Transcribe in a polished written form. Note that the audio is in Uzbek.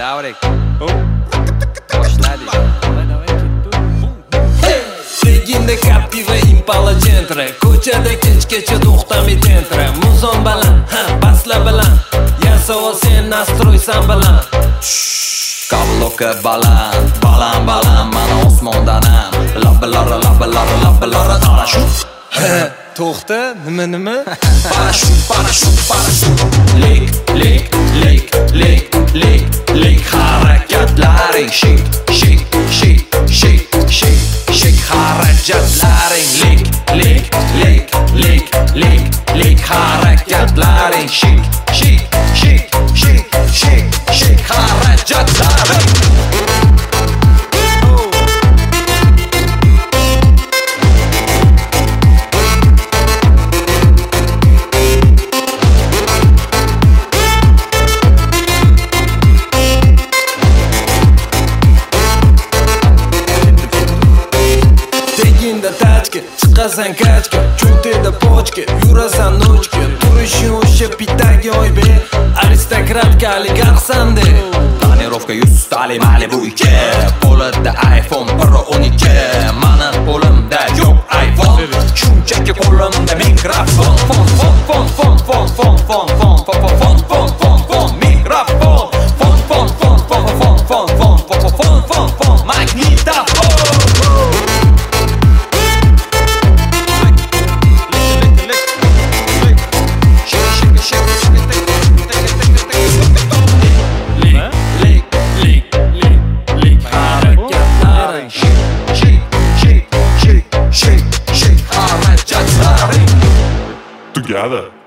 Davrik. Boshladik. Legenda Captiva Impala Gentra, ko'chada kechgacha to'xtamay tentra. Muzon baland, basla bilan, yasavo sen nastroysan bilan. Kabloka baland, baland, mana osmondanam. Labbalari parashut. To'xta, nima? Parashut. Lik, harakatlaring shik, harakatlaring lik, harakatlaring shik, harakatlaring. Teginda tachka, chiqasan kachka, cho'nteda pochka, yurasan nochka. Turishing o'sha pitagi oybe, aristokratka oligarxsan-de. Tonirovka 100 tali Malibu 2, qo'lida iPhone Pro 12. Mani qo'limda yo'q iPhone, shunchaki qo'limda mikrofon. Mikrofon, magnitofon. Together.